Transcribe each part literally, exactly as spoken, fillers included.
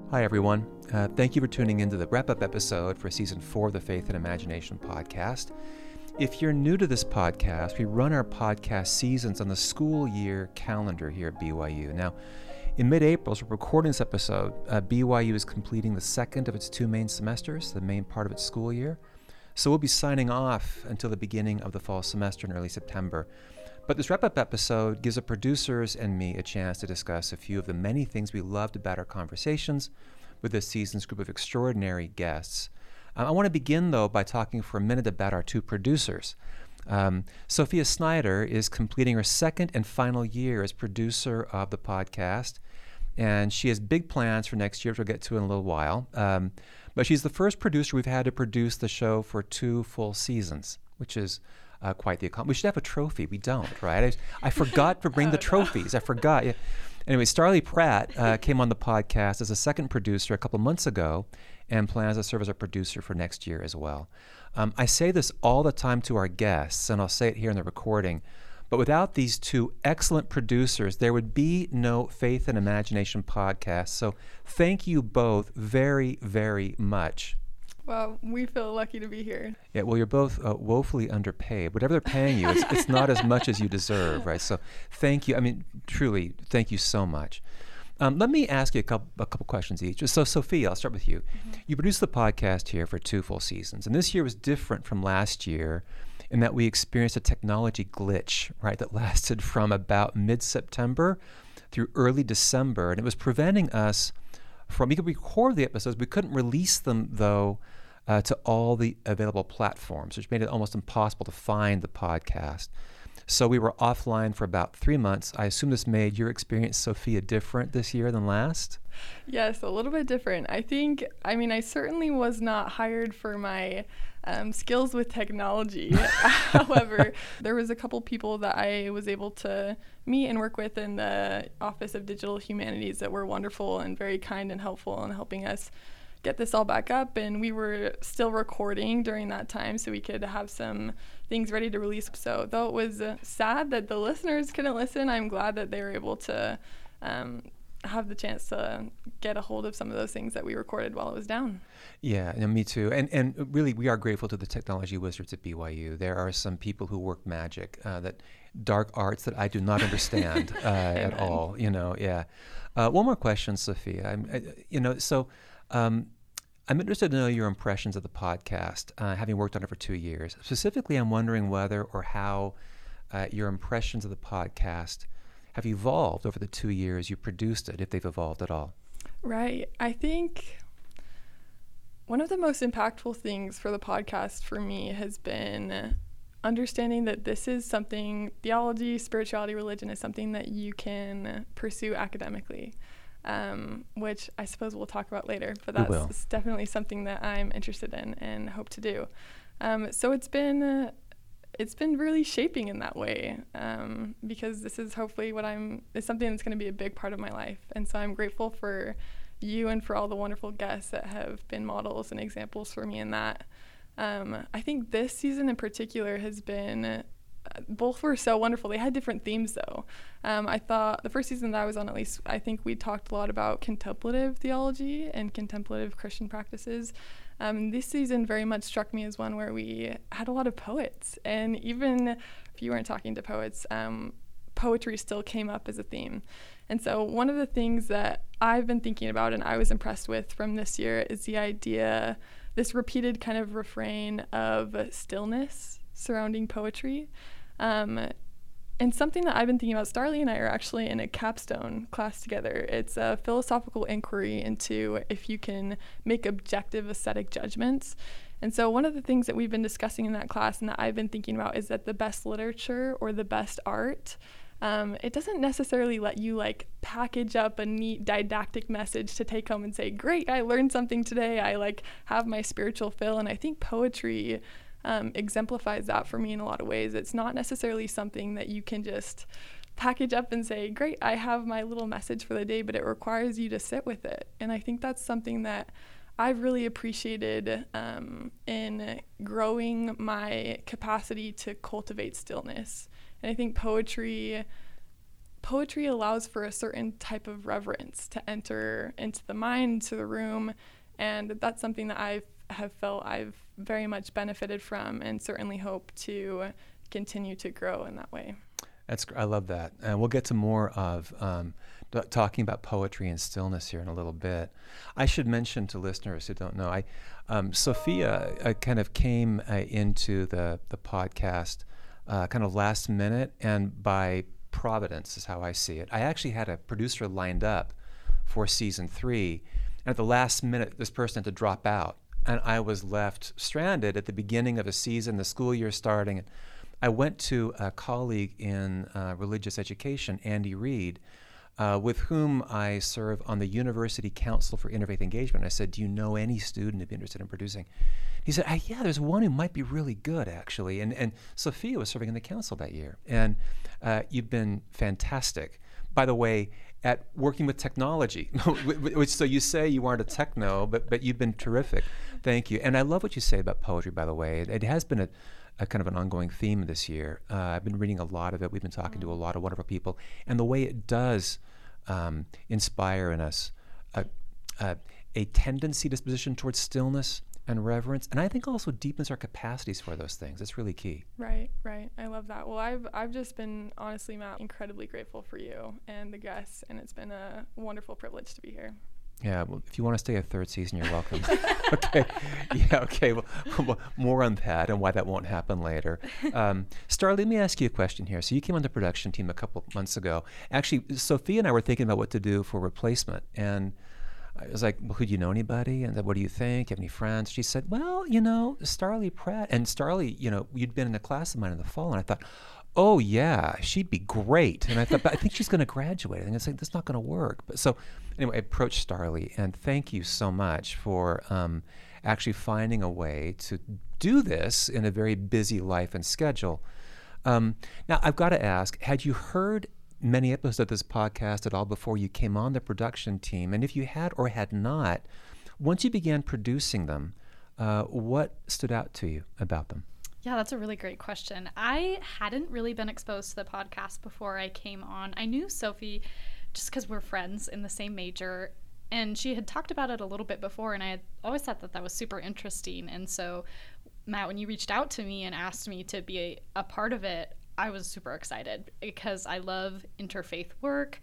Hi, everyone. Uh, thank you for tuning into the wrap-up episode for Season four of the Faith and Imagination podcast. If you're new to this podcast, we run our podcast seasons on the school year calendar here at B Y U. Now, in mid-April, as we're recording this episode, uh, B Y U is completing the second of its two main semesters, the main part of its school year. So we'll be signing off until the beginning of the fall semester in early September. But this wrap-up episode gives the producers and me a chance to discuss a few of the many things we loved about our conversations with this season's group of extraordinary guests. Uh, I want to begin, though, by talking for a minute about our two producers. Um, Sophia Snyder is completing her second and final year as producer of the podcast, and she has big plans for next year, which we'll get to in a little while. Um, but she's the first producer we've had to produce the show for two full seasons, which is Uh, quite the accomplishment. We should have a trophy. We don't, right? I, I forgot to bring oh, the trophies. No. I forgot. Yeah. Anyway, Starlee Pratt uh, came on the podcast as a second producer a couple months ago and plans to serve as our producer for next year as well. Um, I say this all the time to our guests, and I'll say it here in the recording, but without these two excellent producers, there would be no Faith and Imagination podcast. So thank you both very, very much. Well, we feel lucky to be here. Yeah, well, you're both uh, woefully underpaid. Whatever they're paying you, it's, it's not as much as you deserve, right? So thank you. I mean, truly, thank you so much. Um, let me ask you a couple, a couple questions each. So, Sophia, I'll start with you. Mm-hmm. You produced the podcast here for two full seasons, and this year was different from last year in that we experienced a technology glitch, right, that lasted from about mid-September through early December, and it was preventing us from, we could record the episodes, we couldn't release them, though, Uh, to all the available platforms, which made it almost impossible to find the podcast. So we were offline for about three months. I assume this made your experience, Sophia, different this year than last? Yes, a little bit different. I think, I mean, I certainly was not hired for my um, skills with technology. However, there was a couple people that I was able to meet and work with in the Office of Digital Humanities that were wonderful and very kind and helpful in helping us get this all back up, and we were still recording during that time so we could have some things ready to release. So though it was uh, sad that the listeners couldn't listen, I'm glad that they were able to um, have the chance to get a hold of some of those things that we recorded while it was down. Yeah, and me too. And and really, we are grateful to the technology wizards at B Y U. There are some people who work magic, uh, that dark arts that I do not understand uh, at all. You know, yeah. Uh, one more question, Sophia. I'm, I, you know, so. Um, I'm interested to know your impressions of the podcast, uh, having worked on it for two years. Specifically, I'm wondering whether or how uh, your impressions of the podcast have evolved over the two years you produced it, if they've evolved at all. Right. I think one of the most impactful things for the podcast for me has been understanding that this is something, theology, spirituality, religion is something that you can pursue academically. Um, which I suppose we'll talk about later, but that's definitely something that I'm interested in and hope to do. Um, so it's been uh, it's been really shaping in that way, um, because this is hopefully what I'm, it's something that's going to be a big part of my life. And so I'm grateful for you and for all the wonderful guests that have been models and examples for me in that. Um, I think this season in particular has been both were so wonderful. They had different themes, though. Um, I thought the first season that I was on, at least, I think we talked a lot about contemplative theology and contemplative Christian practices. Um, this season very much struck me as one where we had a lot of poets. And even if you weren't talking to poets, um, poetry still came up as a theme. And so one of the things that I've been thinking about and I was impressed with from this year is the idea, this repeated kind of refrain of stillness surrounding poetry. Um, and something that I've been thinking about, Starlee and I are actually in a capstone class together. It's a philosophical inquiry into if you can make objective aesthetic judgments. And so one of the things that we've been discussing in that class and that I've been thinking about is that the best literature or the best art, um, it doesn't necessarily let you like package up a neat didactic message to take home and say, great, I learned something today. I like have my spiritual fill. And I think poetry Um, exemplifies that for me in a lot of ways. It's not necessarily something that you can just package up and say, great, I have my little message for the day, but it requires you to sit with it. And I think that's something that I've really appreciated um, in growing my capacity to cultivate stillness. And I think poetry poetry allows for a certain type of reverence to enter into the mind, to the room, and that's something that I have felt I've very much benefited from, and certainly hope to continue to grow in that way. That's I love that, and we'll get to more of um, d- talking about poetry and stillness here in a little bit. I should mention to listeners who don't know, I um, Sophia uh, kind of came uh, into the the podcast uh, kind of last minute, and by providence is how I see it. I actually had a producer lined up for season three, and at the last minute, this person had to drop out, and I was left stranded at the beginning of a season, the school year starting. And I went to a colleague in uh, religious education, Andy Reid, uh, with whom I serve on the University Council for Interfaith Engagement. I said, do you know any student who'd be interested in producing? He said, ah, yeah, there's one who might be really good, actually. And, and Sophia was serving in the council that year. And uh, you've been fantastic. By the way, at working with technology, which so you say you aren't a techno, but, but you've been terrific. Thank you. And I love what you say about poetry, by the way. It, it has been a A kind of an ongoing theme this year. Uh, I've been reading a lot of it. We've been talking to a lot of wonderful people, and the way it does um, inspire in us a, a, a tendency, disposition towards stillness and reverence, and I think also deepens our capacities for those things. It's really key. Right, right. I love that. Well, I've I've just been, honestly, Matt, incredibly grateful for you and the guests, and it's been a wonderful privilege to be here. Yeah, well, if you want to stay a third season, you're welcome. Okay, yeah, okay. Well, well, more on that and why that won't happen later. Um, Star, let me ask you a question here. So you came on the production team a couple months ago. Actually, Sophia and I were thinking about what to do for replacement, and I was like, well, who do you know anybody? And then, what do you think? Do you have any friends? She said, well, you know, Starlee Pratt. And Starlee, you know, you'd been in a class of mine in the fall, and I thought, oh yeah, she'd be great. And I thought, but I think she's going to graduate. And I was like, that's not going to work. But so anyway, I approached Starlee, and thank you so much for um, actually finding a way to do this in a very busy life and schedule. Um, now, I've got to ask, had you heard many episodes of this podcast at all before you came on the production team? And if you had or had not, once you began producing them, uh, what stood out to you about them? Yeah, that's a really great question. I hadn't really been exposed to the podcast before I came on. I knew Sophie just because we're friends in the same major, and she had talked about it a little bit before, and I had always thought that that was super interesting. And so, Matt, when you reached out to me and asked me to be a, a part of it, I was super excited because I love interfaith work,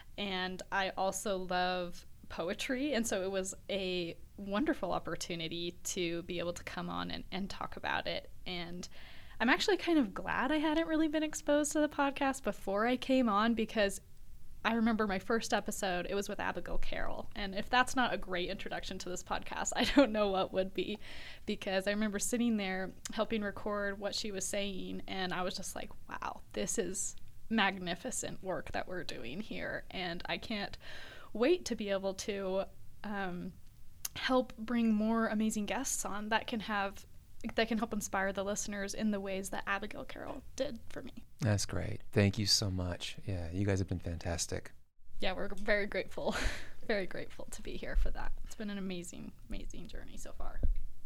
and I also love poetry, and so it was a wonderful opportunity to be able to come on and, and talk about it. And I'm actually kind of glad I hadn't really been exposed to the podcast before I came on, because I remember my first episode, it was with Abigail Carroll. And if that's not a great introduction to this podcast, I don't know what would be, because I remember sitting there helping record what she was saying, and I was just like, wow, this is magnificent work that we're doing here. And I can't wait to be able to um, help bring more amazing guests on that can have that can help inspire the listeners in the ways that Abigail Carroll did for me. That's great. Thank you so much. Yeah, you guys have been fantastic. Yeah, we're very grateful, very grateful to be here for that. It's been an amazing, amazing journey so far.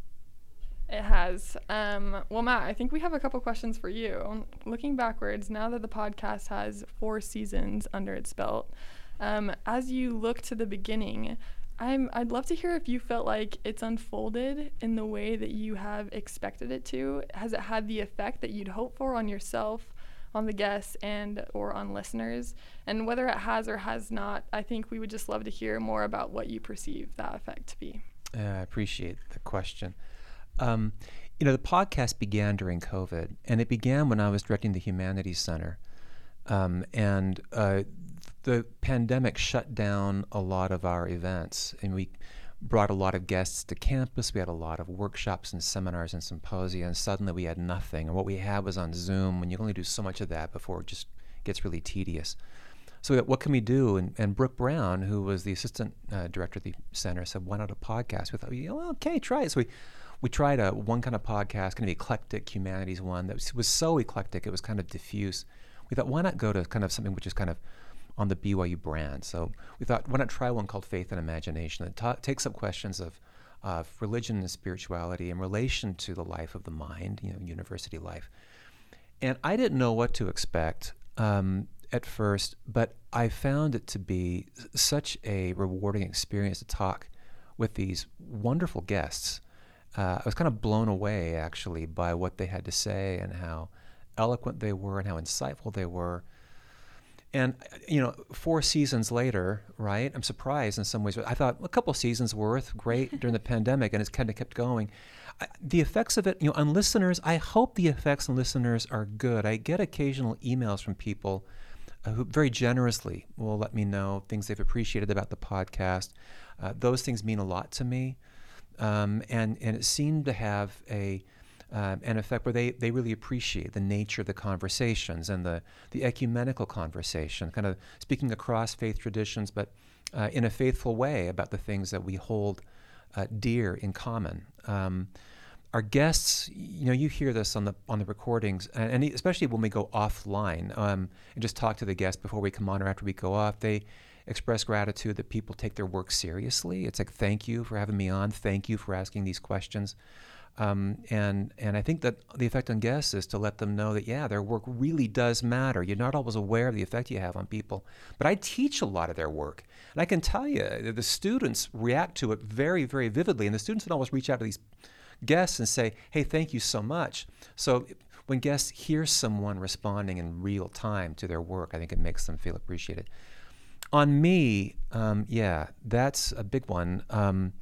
It has. Um, well, Matt, I think we have a couple questions for you. Looking backwards, now that the podcast has four seasons under its belt, um, as you look to the beginning, I'm, I'd love to hear if you felt like it's unfolded in the way that you have expected it to. Has it had the effect that you'd hope for on yourself, on the guests, and or on listeners? And whether it has or has not, I think we would just love to hear more about what you perceive that effect to be. Uh, I appreciate the question. Um, you know, the podcast began during COVID, and it began when I was directing the Humanities Center. Um, and uh, the pandemic shut down a lot of our events, and we brought a lot of guests to campus. We had a lot of workshops and seminars and symposia, and suddenly we had nothing. And what we had was on Zoom, and you can only do so much of that before it just gets really tedious. So what can we do? And, and Brooke Brown, who was the assistant uh, director of the center, said, why not a podcast? We thought, well, okay, try it. So we we tried a one kind of podcast, kind of eclectic humanities one that was, was so eclectic, it was kind of diffuse. We thought, why not go to kind of something which is kind of on the B Y U brand? So we thought, why not try one called Faith and Imagination that ta- takes up questions of, of religion and spirituality in relation to the life of the mind, you know, university life. And I didn't know what to expect. Um, at first, but I found it to be such a rewarding experience to talk with these wonderful guests. Uh, I was kind of blown away, actually, by what they had to say and how eloquent they were and how insightful they were. And, you know, four seasons later, right, I'm surprised in some ways. But I thought a couple seasons worth, great, during the pandemic, and it's kind of kept going. I, the effects of it, you know, on listeners, I hope the effects on listeners are good. I get occasional emails from people uh, who very generously will let me know things they've appreciated about the podcast. Uh, those things mean a lot to me. Um, and, and it seemed to have a... Um, an effect where they, they really appreciate the nature of the conversations and the, the ecumenical conversation, kind of speaking across faith traditions, but uh, in a faithful way about the things that we hold uh, dear in common. Um, our guests, you know, you hear this on the on the recordings, and, and especially when we go offline um, and just talk to the guests before we come on or after we go off, they express gratitude that people take their work seriously. It's like, thank you for having me on. Thank you for asking these questions. Um, and and I think that the effect on guests is to let them know that, yeah, their work really does matter. You're not always aware of the effect you have on people. But I teach a lot of their work. And I can tell you that the students react to it very, very vividly. And the students would always reach out to these guests and say, hey, thank you so much. So when guests hear someone responding in real time to their work, I think it makes them feel appreciated. On me, um, yeah, that's a big one. Um,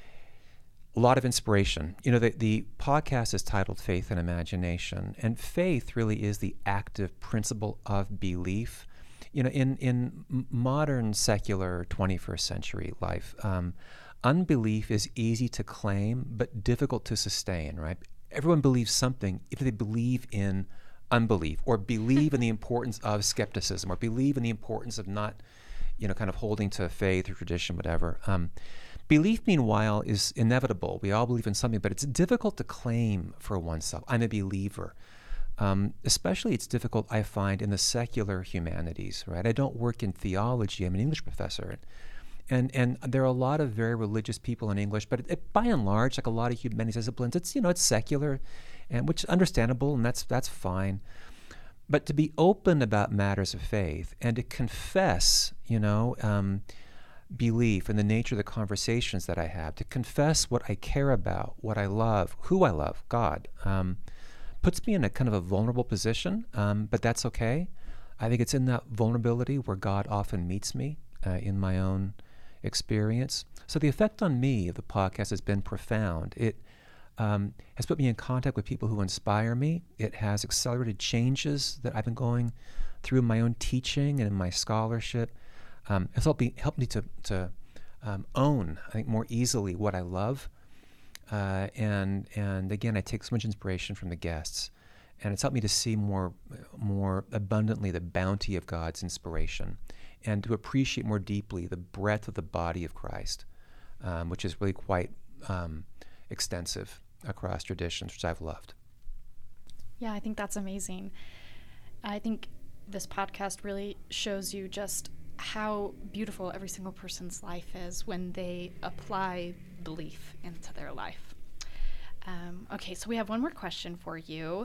A lot of inspiration. You know, the, the podcast is titled Faith and Imagination, and faith really is the active principle of belief. You know, in, in modern secular twenty-first century life, um, unbelief is easy to claim, but difficult to sustain, right? Everyone believes something if they believe in unbelief or believe in the importance of skepticism or believe in the importance of not, you know, kind of holding to faith or tradition, whatever. Um, Belief, meanwhile, is inevitable. We all believe in something, but it's difficult to claim for oneself. I'm a believer. Um, especially it's difficult, I find, in the secular humanities, right? I don't work in theology. I'm an English professor. And and there are a lot of very religious people in English, but it, it, by and large, like a lot of humanities disciplines, it's, you know, it's secular, and which is understandable, and that's that's fine. But to be open about matters of faith and to confess, you know, um, belief in the nature of the conversations that I have, to confess what I care about, what I love, who I love, God, um, puts me in a kind of a vulnerable position, um, but that's okay. I think it's in that vulnerability where God often meets me uh, in my own experience. So the effect on me of the podcast has been profound. It um, has put me in contact with people who inspire me. It has accelerated changes that I've been going through in my own teaching and in my scholarship. Um, it's helped me, helped me to, to um, own, I think, more easily what I love. Uh, and and again, I take so much inspiration from the guests. And it's helped me to see more, more abundantly the bounty of God's inspiration and to appreciate more deeply the breadth of the body of Christ, um, which is really quite um, extensive across traditions, which I've loved. Yeah, I think that's amazing. I think this podcast really shows you just how beautiful every single person's life is when they apply belief into their life. Um, okay, so we have one more question for you.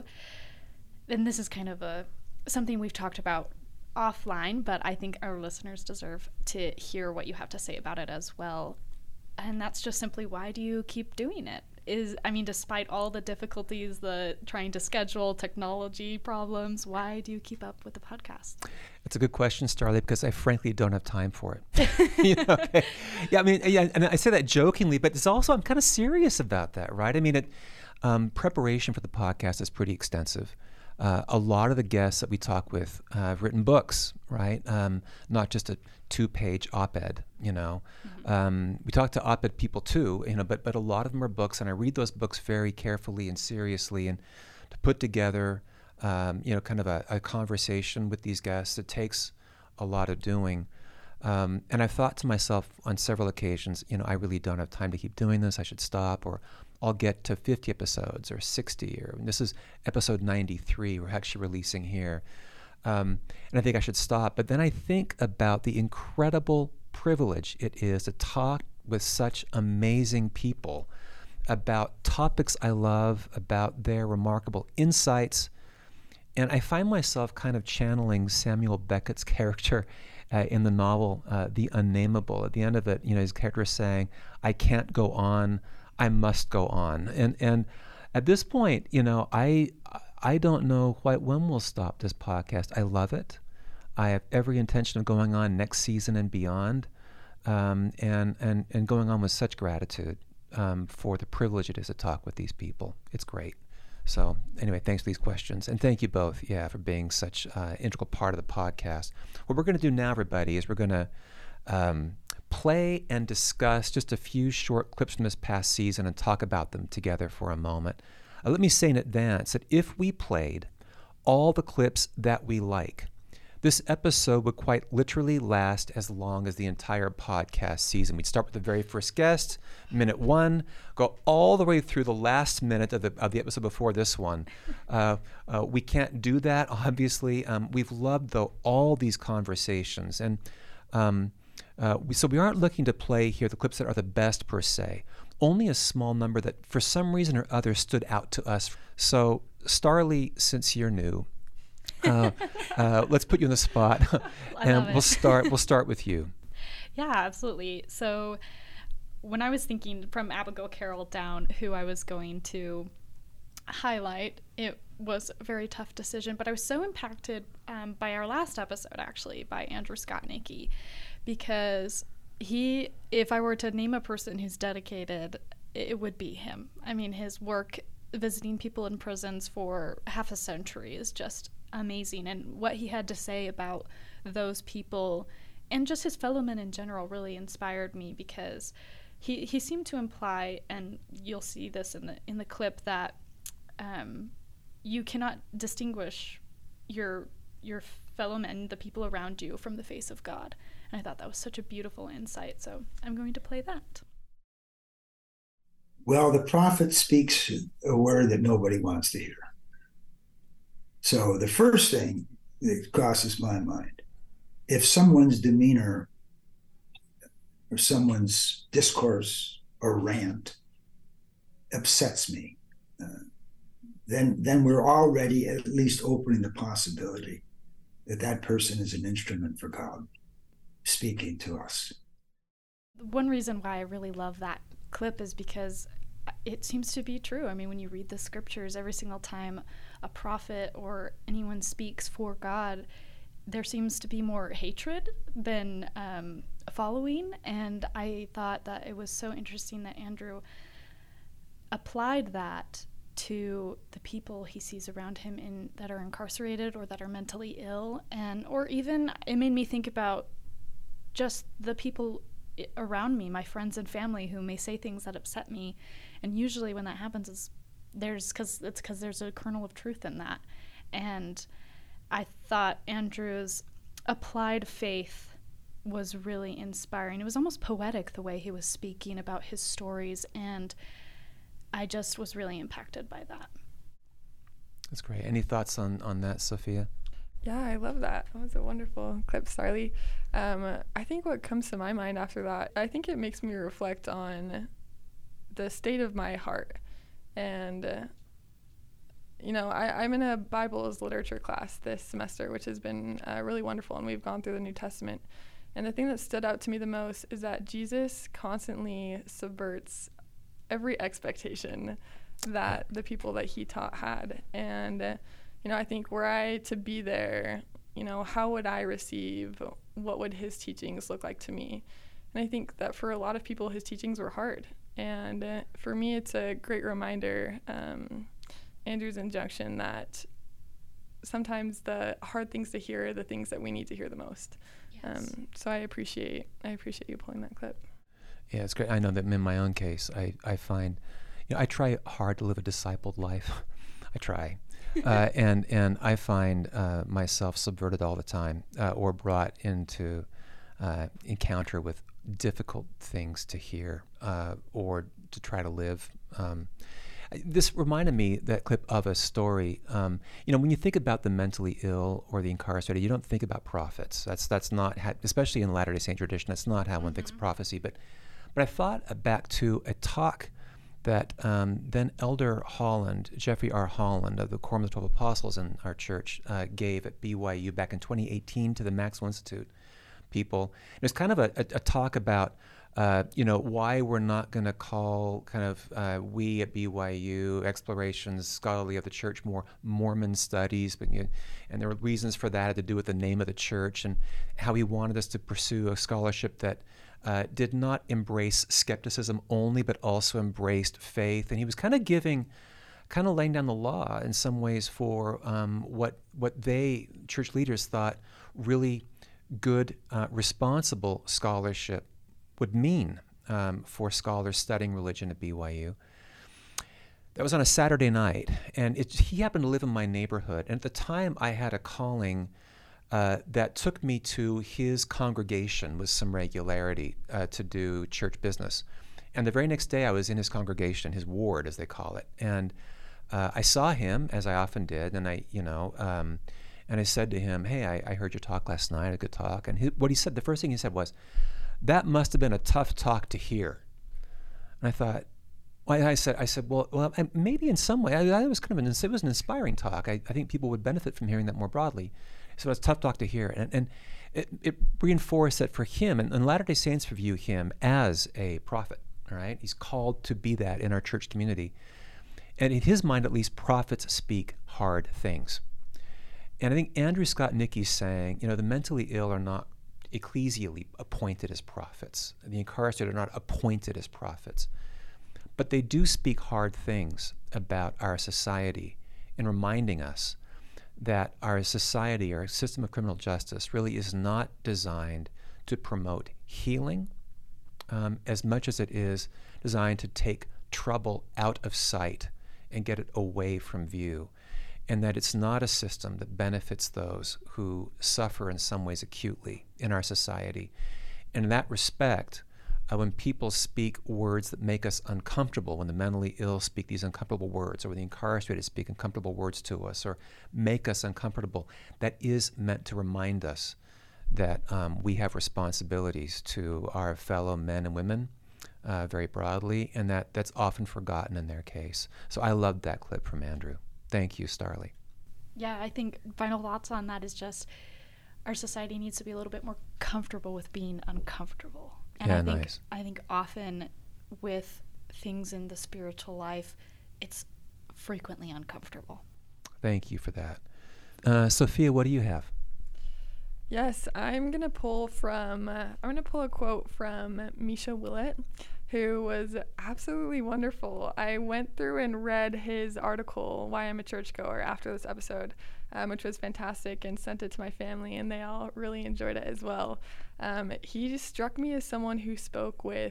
And this is kind of a something we've talked about offline, but I think our listeners deserve to hear what you have to say about it as well. And that's just simply, why do you keep doing it? Is, I mean, despite all the difficulties, the trying to schedule, technology problems, why do you keep up with the podcast? It's a good question, Starlee, because I frankly don't have time for it. you know, okay. Yeah, I mean, yeah, and I say that jokingly, but it's also, I'm kind of serious about that, right? I mean, it, um, preparation for the podcast is pretty extensive. Uh, a lot of the guests that we talk with uh, have written books, right? Um, not just a two-page op-ed, you know. Mm-hmm. Um, we talk to op-ed people too, you know, but but a lot of them are books, and I read those books very carefully and seriously, and to put together, um, you know, kind of a, a conversation with these guests, it takes a lot of doing. Um, and I've thought to myself on several occasions, you know, I really don't have time to keep doing this. I should stop, or I'll get to fifty episodes or sixty, or this is episode ninety-three we're actually releasing here. Um, and I think I should stop. But then I think about the incredible privilege it is to talk with such amazing people about topics I love, about their remarkable insights, and I find myself kind of channeling Samuel Beckett's character uh, in the novel, uh, The Unnameable. At the end of it, you know, his character is saying, I can't go on, I must go on. And and at this point, you know, I I don't know quite when we'll stop this podcast. I love it. I have every intention of going on next season and beyond, um, and, and, and going on with such gratitude um, for the privilege it is to talk with these people. It's great. So anyway, thanks for these questions. And thank you both, yeah, for being such an uh, integral part of the podcast. What we're going to do now, everybody, is we're going to um, play and discuss just a few short clips from this past season and talk about them together for a moment. Uh, let me say in advance that if we played all the clips that we like, this episode would quite literally last as long as the entire podcast season. We'd start with the very first guest, minute one, go all the way through the last minute of the of the episode before this one. Uh, uh, we can't do that, obviously. Um, we've loved, though, all these conversations. And um, uh, we, so we aren't looking to play here the clips that are the best, per se. Only a small number that, for some reason or other, stood out to us. So, Starlee, since you're new, uh, uh, let's put you on the spot, and we'll start. We'll start with you. Yeah, absolutely. So, when I was thinking from Abigail Carroll down who I was going to highlight, it was a very tough decision. But I was so impacted um, by our last episode, actually, by Andrew Scott Nicky, because he, if I were to name a person who's dedicated, it would be him. I mean, his work visiting people in prisons for half a century is just amazing, and what he had to say about those people and just his fellow men in general really inspired me, because he he seemed to imply, and you'll see this in the in the clip, that um, you cannot distinguish your your fellow men, the people around you, from the face of God. And I thought that was such a beautiful insight, so I'm going to play that. Well, the prophet speaks a word that nobody wants to hear. So the first thing that crosses my mind, if someone's demeanor or someone's discourse or rant upsets me, uh, then then we're already at least opening the possibility that that person is an instrument for God speaking to us. One reason why I really love that clip is because it seems to be true. I mean, when you read the scriptures, every single time a prophet or anyone speaks for God, there seems to be more hatred than um, following. And I thought that it was so interesting that Andrew applied that to the people he sees around him in that are incarcerated or that are mentally ill, and or even it made me think about just the people around me, my friends and family, who may say things that upset me. And usually when that happens, is there's because it's because there's a kernel of truth in that. And I thought Andrew's applied faith was really inspiring. It was almost poetic the way he was speaking about his stories, and I just was really impacted by that. That's great. Any thoughts on, on that, Sophia? Yeah, I love that. That was a wonderful clip, Starlee. Um, I think what comes to my mind after that, I think it makes me reflect on the state of my heart. And, uh, you know, I, I'm in a Bible as literature class this semester, which has been uh, really wonderful, and we've gone through the New Testament. And the thing that stood out to me the most is that Jesus constantly subverts every expectation that the people that he taught had. And, uh, you know, I think were I to be there, you know, how would I receive? What would his teachings look like to me? And I think that for a lot of people, his teachings were hard. And uh, for me, it's a great reminder, um, Andrew's injunction, that sometimes the hard things to hear are the things that we need to hear the most. Yes. Um, so I appreciate I appreciate you pulling that clip. Yeah, it's great. I know that in my own case, I, I find, you know, I try hard to live a discipled life. I try. uh, and and I find uh, myself subverted all the time, uh, or brought into uh, encounter with difficult things to hear uh, or to try to live. Um, this reminded me, that clip, of a story. Um, you know, when you think about the mentally ill or the incarcerated, you don't think about prophets. That's that's not, how, especially in Latter-day Saint tradition, that's not how mm-hmm. one thinks of prophecy. But but I thought back to a talk that um, then Elder Holland, Jeffrey R. Holland of the Quorum of the Twelve Apostles in our church, uh, gave at B Y U back in twenty eighteen to the Maxwell Institute people. It was kind of a, a, a talk about, uh, you know, why we're not going to call kind of uh, we at B Y U Explorations Scholarly of the Church more Mormon Studies, but you know, and there were reasons for that had to do with the name of the church and how he wanted us to pursue a scholarship that uh, did not embrace skepticism only, but also embraced faith. And he was kind of giving, kind of laying down the law in some ways for um, what what they, church leaders, thought really good, uh, responsible scholarship would mean um, for scholars studying religion at B Y U. That was on a Saturday night, and it, he happened to live in my neighborhood. And at the time, I had a calling uh, that took me to his congregation with some regularity uh, to do church business. And the very next day, I was in his congregation, his ward, as they call it. And uh, I saw him, as I often did, and I, you know, um, and I said to him, "Hey, I, I heard your talk last night, a good talk." And he, what he said, the first thing he said was, "That must have been a tough talk to hear." And I thought, well, I said, I said, well, well, maybe in some way, I, I was kind of an, it was an inspiring talk. I, I think people would benefit from hearing that more broadly. So it's a tough talk to hear. And, and it, it reinforced that for him, and, and Latter-day Saints view him as a prophet, all right? He's called to be that in our church community. And in his mind, at least, prophets speak hard things. And I think Andrew Scott Nickey's saying, you know, the mentally ill are not ecclesially appointed as prophets. The incarcerated are not appointed as prophets. But they do speak hard things about our society in reminding us that our society, our system of criminal justice, really is not designed to promote healing um, as much as it is designed to take trouble out of sight and get it away from view. And that it's not a system that benefits those who suffer in some ways acutely in our society. And in that respect, uh, when people speak words that make us uncomfortable, when the mentally ill speak these uncomfortable words, or when the incarcerated speak uncomfortable words to us, or make us uncomfortable, that is meant to remind us that um, we have responsibilities to our fellow men and women uh, very broadly, and that that's often forgotten in their case. So I loved that clip from Andrew. Thank you, Starlee. Yeah, I think final thoughts on that is just our society needs to be a little bit more comfortable with being uncomfortable. And yeah, I think nice. I think often with things in the spiritual life, it's frequently uncomfortable. Thank you for that. Uh, Sophia, what do you have? Yes, I'm gonna pull from. Uh, I'm gonna pull a quote from Misha Willett, who was absolutely wonderful. I went through and read his article, Why I'm a Churchgoer, after this episode, um, which was fantastic, and sent it to my family, and they all really enjoyed it as well. Um, he just struck me as someone who spoke with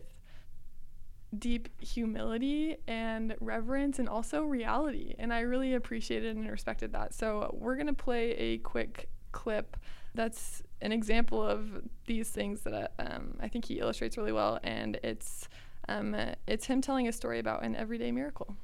deep humility and reverence and also reality, and I really appreciated and respected that. So we're going to play a quick clip that's an example of these things that um, I think he illustrates really well, and it's um, it's him telling a story about an everyday miracle.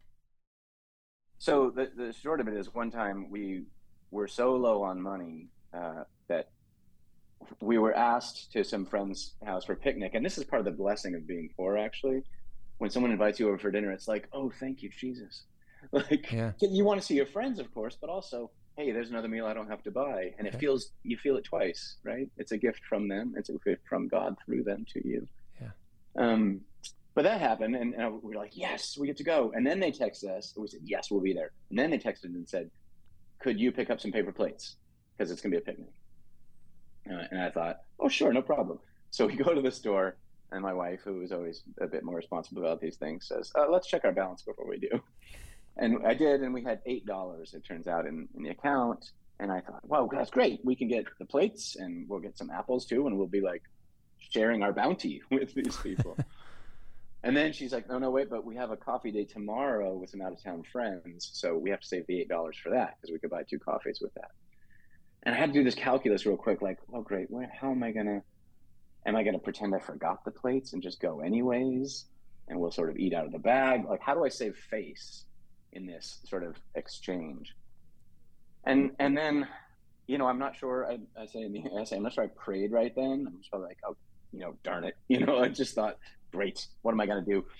So the, the short of it is, one time we were so low on money uh, that we were asked to some friend's house for a picnic, and this is part of the blessing of being poor, actually. When someone invites you over for dinner, it's like, oh, thank you, Jesus. Like, yeah. You want to see your friends, of course, but also, hey, there's another meal I don't have to buy. And okay. it feels, you feel it twice, right? It's a gift from them. It's a gift from God through them to you. Yeah. Um, but that happened, and, and we were like, yes, we get to go. And then they texted us, and we said, yes, we'll be there. And then they texted and said, could you pick up some paper plates? Because it's going to be a picnic. Uh, and I thought, oh, sure, no problem. So we go to the store, and my wife, who is always a bit more responsible about these things, says, uh, let's check our balance before we do. And I did, and we had eight dollars, it turns out, in, in the account. And I thought, wow, that's great. We can get the plates, and we'll get some apples, too, and we'll be, like, sharing our bounty with these people. And then she's like, no, no, wait, but we have a coffee date tomorrow with some out-of-town friends, so we have to save the eight dollars for that, because we could buy two coffees with that. And I had to do this calculus real quick, like, oh, great, where, how am I going to, am I going to pretend I forgot the plates and just go anyways? And we'll sort of eat out of the bag. Like, how do I save face in this sort of exchange? And and then, you know, I'm not sure, I, I say in the essay, I'm not sure I prayed right then. I'm just probably like, oh, you know, darn it. You know, I just thought, great, what am I going to do?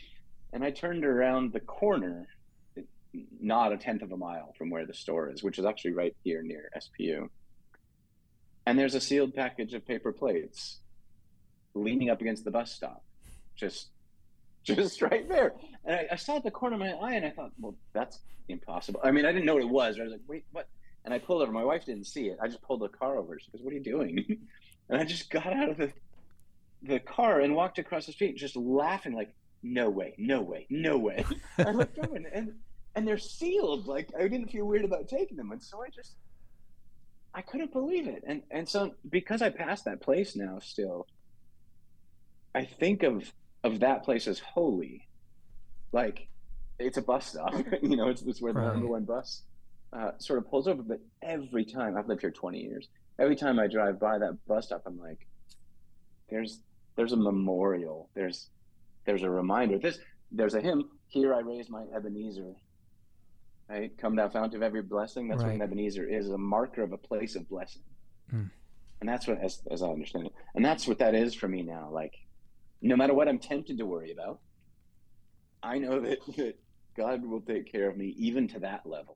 And I turned around the corner, not a tenth of a mile from where the store is, which is actually right here near S P U. And there's a sealed package of paper plates leaning up against the bus stop, just just right there. And I, I saw it at the corner of my eye, and I thought, well, that's impossible. I mean, I didn't know what it was. I was like, wait, what? And I pulled over. My wife didn't see it. I just pulled the car over. She goes, what are you doing? And I just got out of the the car and walked across the street just laughing like, no way, no way, no way. I looked over, and, and and they're sealed. Like, I didn't feel weird about taking them. And so I just, I couldn't believe it. And and so because I passed that place now still, I think of of that place as holy. Like, it's a bus stop, you know, it's, it's where the Right. number one bus uh, sort of pulls over. But every time, I've lived here twenty years, every time I drive by that bus stop, I'm like, there's there's a memorial. There's there's a reminder. This there's a hymn, Here I Raise My Ebenezer. Right? Come thou fount of every blessing. That's what Right. an Ebenezer is, a marker of a place of blessing. Mm. And that's what, as, as I understand it, and that's what that is for me now. Like, no matter what I'm tempted to worry about, I know that, that God will take care of me even to that level.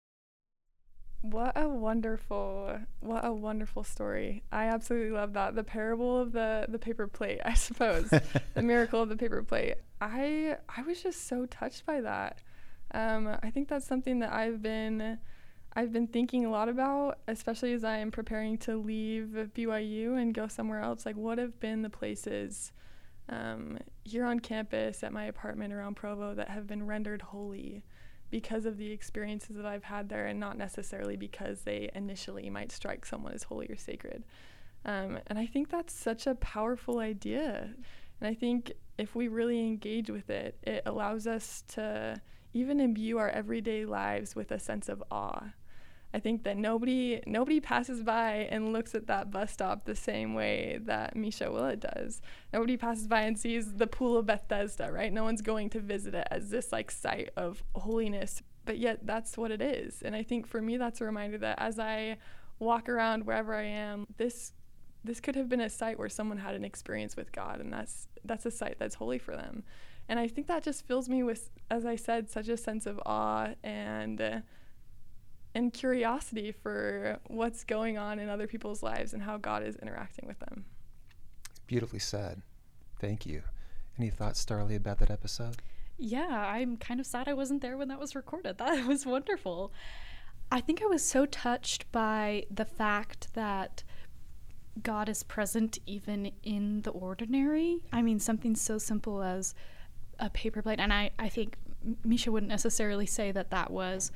What a wonderful, what a wonderful story. I absolutely love that. The parable of the, the paper plate, I suppose. The miracle of the paper plate. I I was just so touched by that. Um, I think that's something that I've been I've been thinking a lot about, especially as I am preparing to leave B Y U and go somewhere else. Like, what have been the places um, here on campus at my apartment around Provo that have been rendered holy because of the experiences that I've had there, and not necessarily because they initially might strike someone as holy or sacred. Um, and I think that's such a powerful idea. And I think if we really engage with it, it allows us to even imbue our everyday lives with a sense of awe. I think that nobody nobody passes by and looks at that bus stop the same way that Misha Willett does. Nobody passes by and sees the Pool of Bethesda, right? No one's going to visit it as this like site of holiness, but yet that's what it is. And I think for me, that's a reminder that as I walk around wherever I am, this this could have been a site where someone had an experience with God, and that's that's a site that's holy for them. And I think that just fills me with, as I said, such a sense of awe and uh, and curiosity for what's going on in other people's lives and how God is interacting with them. Beautifully said. Thank you. Any thoughts, Starlee, about that episode? Yeah, I'm kind of sad I wasn't there when that was recorded. That was wonderful. I think I was so touched by the fact that God is present even in the ordinary. I mean, something so simple as a paper plate. And I, I think Misha wouldn't necessarily say that that was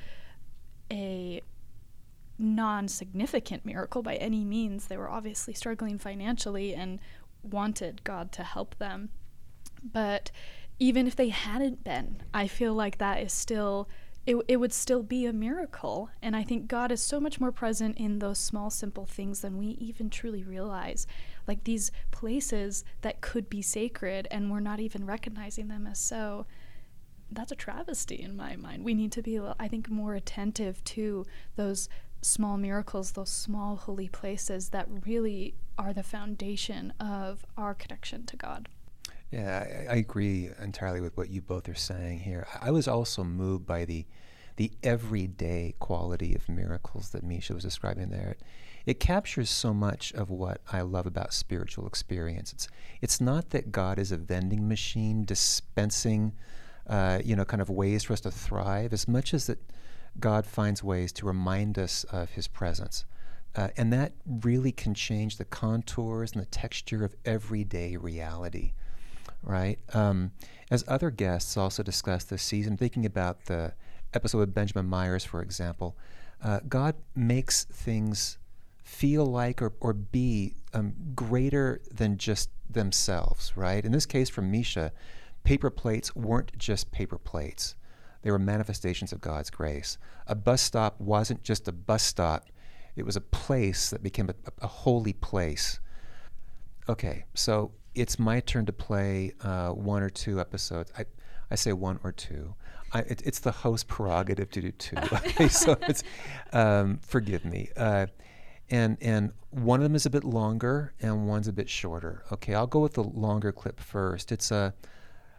a non-significant miracle by any means. They were obviously struggling financially and wanted God to help them. But even if they hadn't been, I feel like that is still, it, it would still be a miracle. And I think God is so much more present in those small, simple things than we even truly realize. Like these places that could be sacred and we're not even recognizing them as so. That's a travesty in my mind. We need to be, I think, more attentive to those small miracles, those small holy places that really are the foundation of our connection to God. Yeah, I, I agree entirely with what you both are saying here. I was also moved by the the everyday quality of miracles that Misha was describing there. It, it captures so much of what I love about spiritual experience. It's it's not that God is a vending machine dispensing Uh, you know, kind of ways for us to thrive, as much as that God finds ways to remind us of his presence. Uh, and that really can change the contours and the texture of everyday reality, right? Um, as other guests also discussed this season, thinking about the episode with Benjamin Myers, for example, uh, God makes things feel like or, or be um, greater than just themselves, right? In this case, for Misha, paper plates weren't just paper plates. They were manifestations of God's grace. A bus stop wasn't just a bus stop. It was a place that became a, a holy place. Okay, so it's my turn to play uh, one or two episodes. I, I say one or two. I, it, it's the host prerogative to do two. Okay, so it's, um, forgive me. Uh, and and one of them is a bit longer and one's a bit shorter. Okay, I'll go with the longer clip first. It's a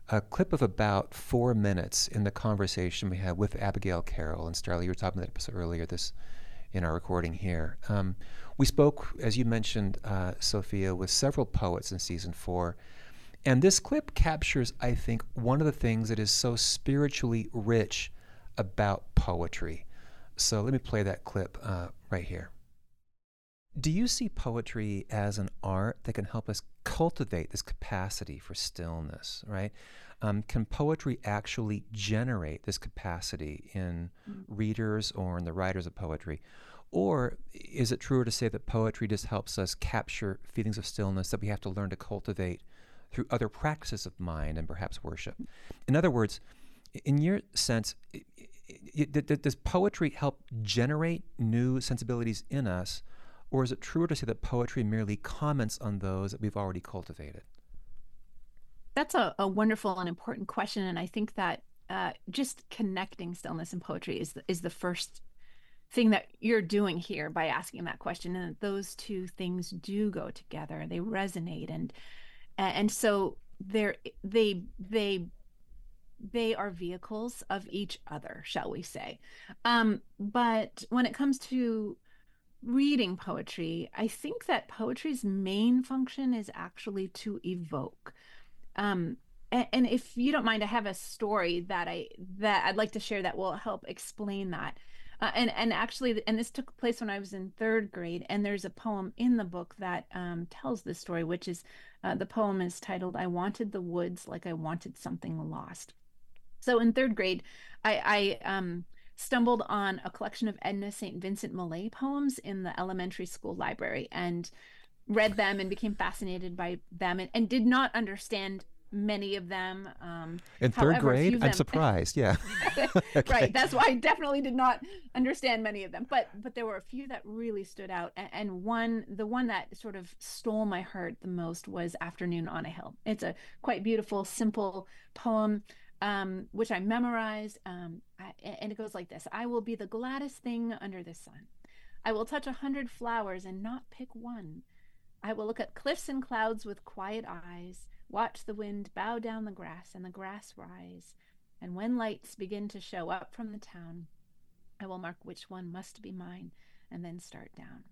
a clip of about four minutes in the conversation we had with Abigail Carroll. And Starla, you were talking about that episode earlier this in our recording here. Um, we spoke, as you mentioned, uh, Sophia, with several poets in season four. And this clip captures, I think, one of the things that is so spiritually rich about poetry. So let me play that clip uh, right here. Do you see poetry as an art that can help us cultivate this capacity for stillness, right? Um, can poetry actually generate this capacity in readers or in the writers of poetry? Or is it truer to say that poetry just helps us capture feelings of stillness that we have to learn to cultivate through other practices of mind and perhaps worship? In other words, in your sense, it, it, it, does poetry help generate new sensibilities in us? Or is it truer to say that poetry merely comments on those that we've already cultivated? That's a, a wonderful and important question. And I think that uh, just connecting stillness and poetry is the, is the first thing that you're doing here by asking that question. And those two things do go together. They resonate. And and so they're, they they they are vehicles of each other, shall we say. Um, but when it comes to reading poetry, I think that poetry's main function is actually to evoke. Um, and, and if you don't mind, I have a story that I that I'd like to share that will help explain that. Uh, and and actually, and this took place when I was in third grade. And there's a poem in the book that um, tells this story, which is uh, the poem is titled "I Wanted the Woods Like I Wanted Something Lost." So in third grade, I, I um, stumbled on a collection of Edna Saint Vincent Millay poems in the elementary school library and read them and became fascinated by them and, and did not understand many of them. Um, in third however, grade? them, I'm surprised, yeah. Okay. Right, that's why I definitely did not understand many of them. But but there were a few that really stood out. And, and one, the one that sort of stole my heart the most was Afternoon on a Hill. It's a quite beautiful, simple poem. Um, which I memorized, um, I, and it goes like this. I will be the gladdest thing under the sun. I will touch a hundred flowers and not pick one. I will look at cliffs and clouds with quiet eyes, watch the wind bow down the grass and the grass rise. And when lights begin to show up from the town, I will mark which one must be mine and then start down.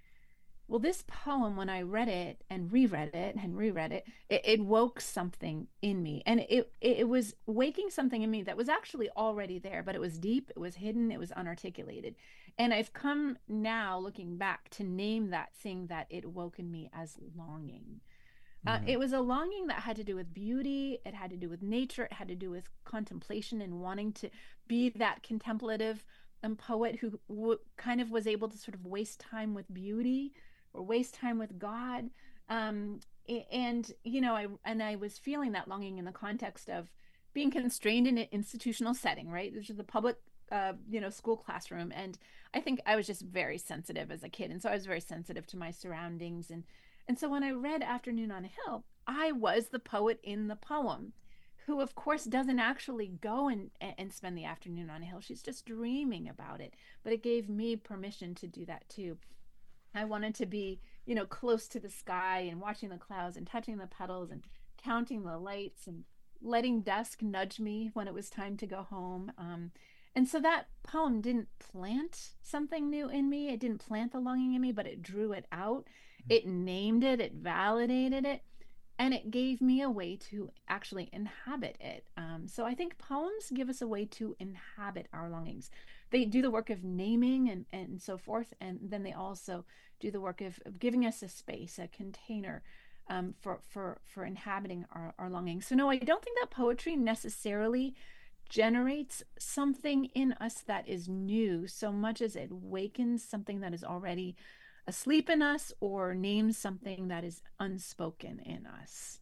Well, this poem, when I read it and reread it and reread it, it, it woke something in me. And it, it it was waking something in me that was actually already there, but it was deep, it was hidden, it was unarticulated. And I've come now, looking back, to name that thing that it woke in me as longing. Mm-hmm. Uh, it was a longing that had to do with beauty, it had to do with nature, it had to do with contemplation and wanting to be that contemplative um, poet who w- kind of was able to sort of waste time with beauty, or waste time with God. Um, and, you know, I, and I was feeling that longing in the context of being constrained in an institutional setting, right? This is the public, uh, you know, school classroom. And I think I was just very sensitive as a kid. And so I was very sensitive to my surroundings. And, and so when I read Afternoon on a Hill, I was the poet in the poem, who of course doesn't actually go and, and spend the afternoon on a hill. She's just dreaming about it. But it gave me permission to do that too. I wanted to be, you know, close to the sky and watching the clouds and touching the petals and counting the lights and letting dusk nudge me when it was time to go home. Um, and so that poem didn't plant something new in me. It didn't plant the longing in me, but it drew it out. Mm-hmm. It named it, it validated it, and it gave me a way to actually inhabit it. Um, so I think poems give us a way to inhabit our longings. They do the work of naming and, and so forth, and then they also do the work of, of giving us a space, a container um, for, for, for inhabiting our, our longings. So no, I don't think that poetry necessarily generates something in us that is new so much as it wakens something that is already asleep in us or names something that is unspoken in us.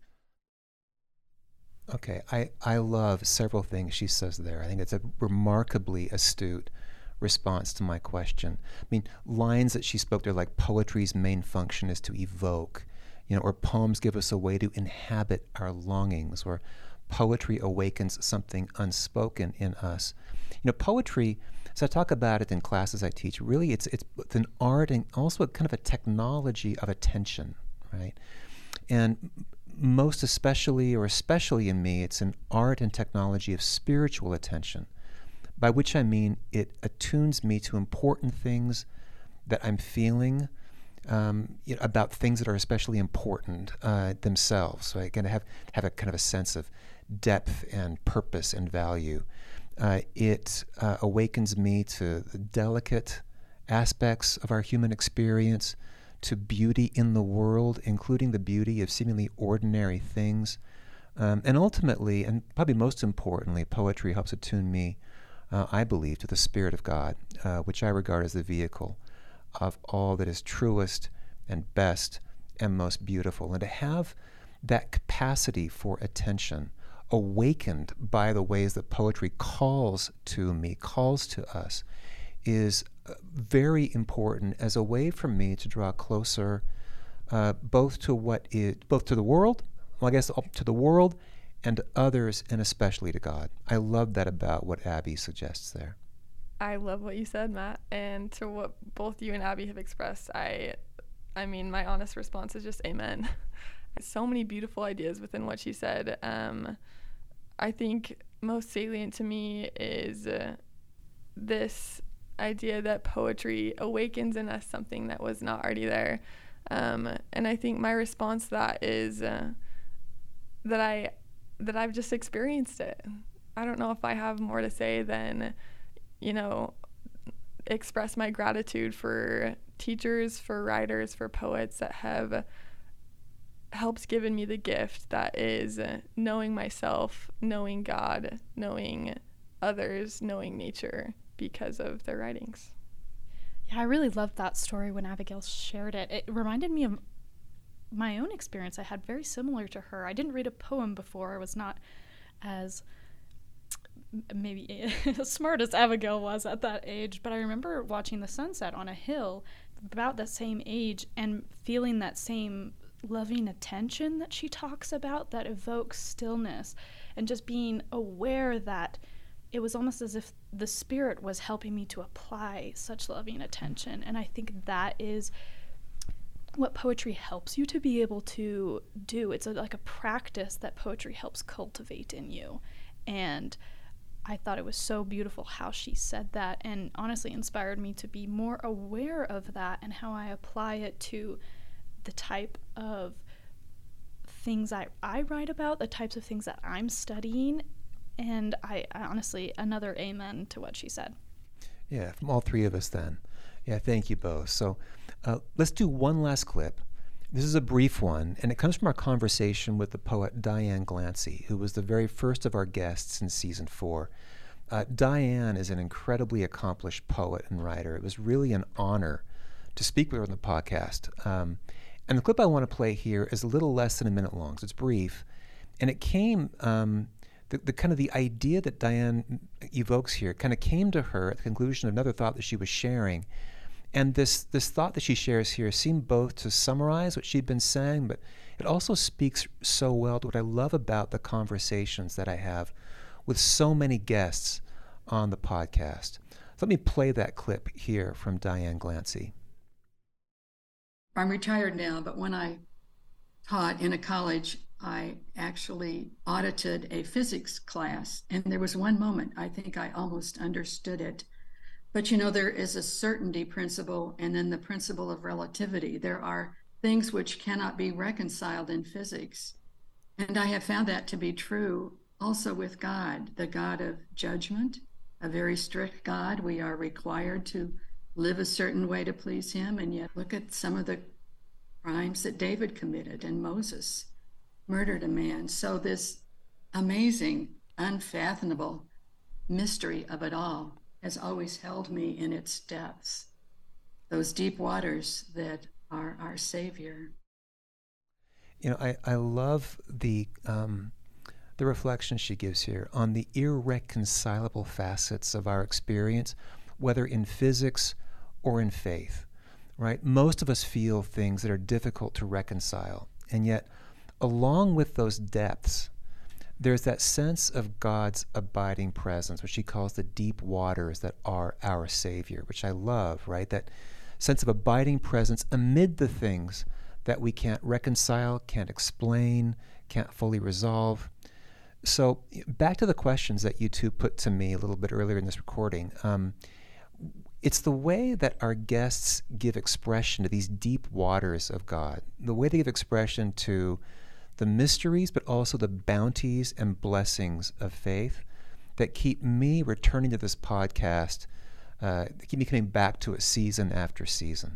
Okay, I, I love several things she says there. I think it's a remarkably astute response to my question. I mean, lines that she spoke there like poetry's main function is to evoke, you know, or poems give us a way to inhabit our longings, or poetry awakens something unspoken in us. You know, poetry, as I talk about it in classes I teach, really it's it's an art and also kind of a technology of attention, right? And most especially or especially in me, it's an art and technology of spiritual attention, by which I mean it attunes me to important things that I'm feeling, um, you know, about things that are especially important uh, themselves. So I can have, have a kind of a sense of depth and purpose and value. Uh, it uh, awakens me to the delicate aspects of our human experience, to beauty in the world, including the beauty of seemingly ordinary things. Um, and ultimately, and probably most importantly, poetry helps attune me, uh, I believe, to the Spirit of God, uh, which I regard as the vehicle of all that is truest and best and most beautiful. And to have that capacity for attention awakened by the ways that poetry calls to me, calls to us, is very important as a way for me to draw closer, uh, both to what is, both to the world, well, I guess to the world and to others, and especially to God. I love that about what Abby suggests there. I love what you said, Matt, and to what both you and Abby have expressed. I, I mean, my honest response is just amen. So many beautiful ideas within what she said. Um, I think most salient to me is uh, this idea that poetry awakens in us something that was not already there. Um, and I think my response to that is uh, that I that I've just experienced it. I don't know if I have more to say than, you know, express my gratitude for teachers, for writers, for poets that have helped given me the gift that is uh, knowing myself, knowing God, knowing others, knowing nature, because of their writings. Yeah, I really loved that story when Abigail shared it. It reminded me of my own experience I had, very similar to her. I didn't read a poem before. I was not as maybe as smart as Abigail was at that age, but I remember watching the sunset on a hill about that same age and feeling that same loving attention that she talks about that evokes stillness, and just being aware that it was almost as if the Spirit was helping me to apply such loving attention. And I think that is what poetry helps you to be able to do. It's a, like a practice that poetry helps cultivate in you. And I thought it was so beautiful how she said that, and honestly inspired me to be more aware of that and how I apply it to the type of things I, I write about, the types of things that I'm studying. And I, I honestly, another amen to what she said. Yeah, from all three of us then. Yeah, thank you both. So uh, let's do one last clip. This is a brief one, and it comes from our conversation with the poet Diane Glancy, who was the very first of our guests in season four. Uh, Diane is an incredibly accomplished poet and writer. It was really an honor to speak with her on the podcast. Um, and the clip I want to play here is a little less than a minute long, so it's brief. And it came... Um, The, the kind of the idea that Diane evokes here kind of came to her at the conclusion of another thought that she was sharing. And this, this thought that she shares here seemed both to summarize what she'd been saying, but it also speaks so well to what I love about the conversations that I have with so many guests on the podcast. So let me play that clip here from Diane Glancy. I'm retired now, but when I taught in a college, I actually audited a physics class, and there was one moment I think I almost understood it. But you know, there is a certainty principle and then the principle of relativity. There are things which cannot be reconciled in physics. And I have found that to be true also with God, the God of judgment, a very strict God. We are required to live a certain way to please him, and yet look at some of the crimes that David committed, and Moses murdered a man. So this amazing, unfathomable mystery of it all has always held me in its depths, those deep waters that are our Savior. You know, I, I love the um, the reflection she gives here on the irreconcilable facets of our experience, whether in physics or in faith, right? Most of us feel things that are difficult to reconcile, and yet along with those depths, there's that sense of God's abiding presence, which she calls the deep waters that are our Savior, which I love, right? That sense of abiding presence amid the things that we can't reconcile, can't explain, can't fully resolve. So back to the questions that you two put to me a little bit earlier in this recording. Um, it's the way that our guests give expression to these deep waters of God, the way they give expression to the mysteries, but also the bounties and blessings of faith that keep me returning to this podcast, uh, keep me coming back to it season after season.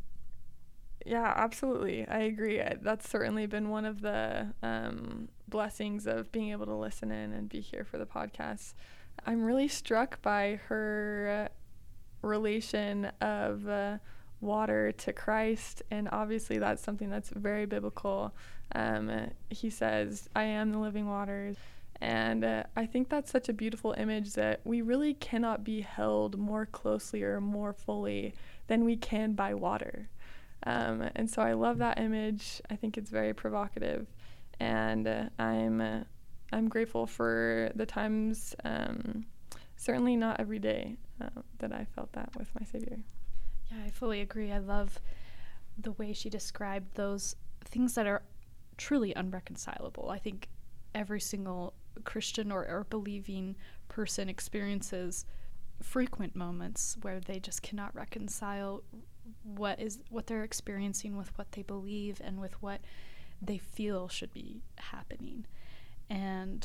Yeah, absolutely. I agree. I, that's certainly been one of the um, blessings of being able to listen in and be here for the podcast. I'm really struck by her uh, relation of uh, water to Christ, and obviously that's something that's very biblical. Um, he says, I am the living water. And uh, I think that's such a beautiful image that we really cannot be held more closely or more fully than we can by water. Um, and so I love that image. I think it's very provocative, and uh, I'm uh, I'm grateful for the times, um, certainly not every day, uh, that I felt that with my Savior. Yeah, I fully agree. I love the way she described those things that are truly unreconcilable. I think every single Christian or, or believing person experiences frequent moments where they just cannot reconcile what is what they're experiencing with what they believe and with what they feel should be happening. And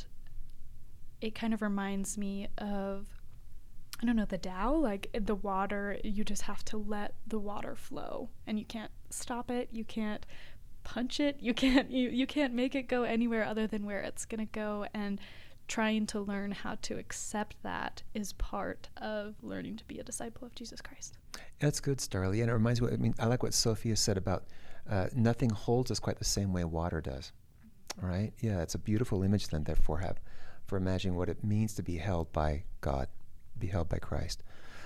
it kind of reminds me of, I don't know, the Tao, like the water, you just have to let the water flow, and you can't stop it, you can't punch it, you can't you, you can't make it go anywhere other than where it's gonna go. And trying to learn how to accept that is part of learning to be a disciple of Jesus Christ. That's good, Starlee. And it reminds me, I mean, I like what Sophia said about uh, nothing holds us quite the same way water does, right? Yeah, it's a beautiful image then, therefore, have for imagining what it means to be held by God, be held by Christ.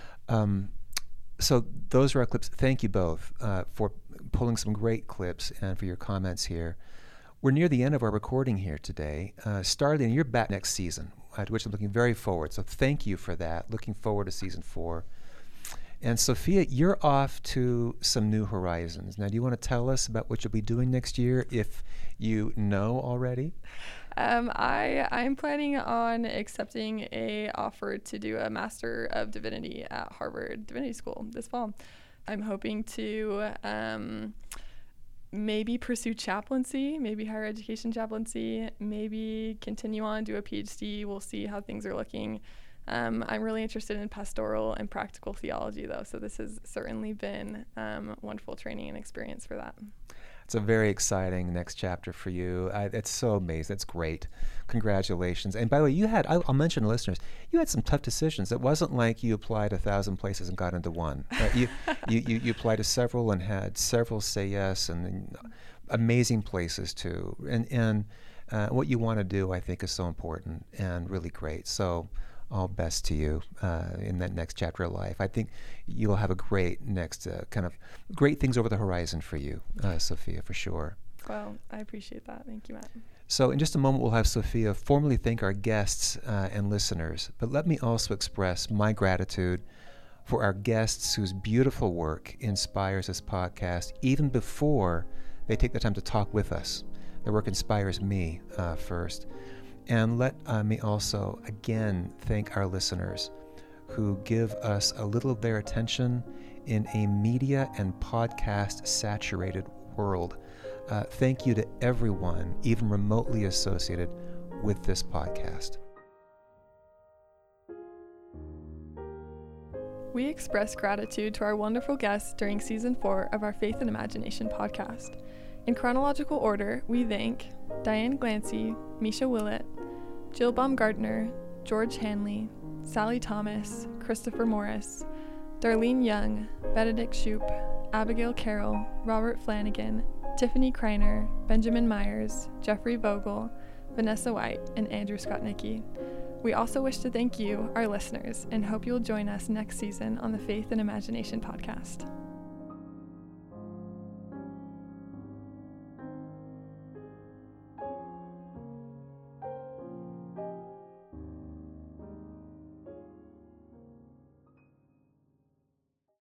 Um, so those are our clips. Thank you both uh, for pulling some great clips and for your comments here. We're near the end of our recording here today. Uh, Starlee, you're back next season, uh, to which I'm looking very forward. So thank you for that. Looking forward to season four. And Sophia, you're off to some new horizons. Now, do you want to tell us about what you'll be doing next year, if you know already? Um, I I'm planning on accepting a offer to do a Master of Divinity at Harvard Divinity School this fall. I'm hoping to um, maybe pursue chaplaincy, maybe higher education chaplaincy, maybe continue on, do a PhD. We'll see how things are looking. Um, I'm really interested in pastoral and practical theology, though, so this has certainly been um, wonderful training and experience for that. It's a very exciting next chapter for you. I, it's so amazing. It's great. Congratulations. And by the way, you had, I'll, I'll mention to listeners, you had some tough decisions. It wasn't like you applied a thousand places and got into one. Right? You, you, you, you applied to several and had several say yes, and, and amazing places too. And, and uh, what you want to do, I think, is so important and really great. So all best to you uh, in that next chapter of life. I think you'll have a great next uh, kind of great things over the horizon for you, uh, Sophia, for sure. Well, I appreciate that. Thank you, Matt. So in just a moment, we'll have Sophia formally thank our guests uh, and listeners. But let me also express my gratitude for our guests whose beautiful work inspires this podcast even before they take the time to talk with us. Their work inspires me uh, first. And let uh, me also, again, thank our listeners who give us a little of their attention in a media and podcast-saturated world. Uh, thank you to everyone, even remotely associated with this podcast. We express gratitude to our wonderful guests during Season four of our Faith and Imagination podcast. In chronological order, we thank Diane Glancy, Misha Willett, Jill Baumgartner, George Hanley, Sally Thomas, Christopher Morris, Darlene Young, Benedict Shoup, Abigail Carroll, Robert Flanagan, Tiffany Kreiner, Benjamin Myers, Jeffrey Vogel, Vanessa White, and Andrew Skotnicki. We also wish to thank you, our listeners, and hope you'll join us next season on the Faith and Imagination podcast.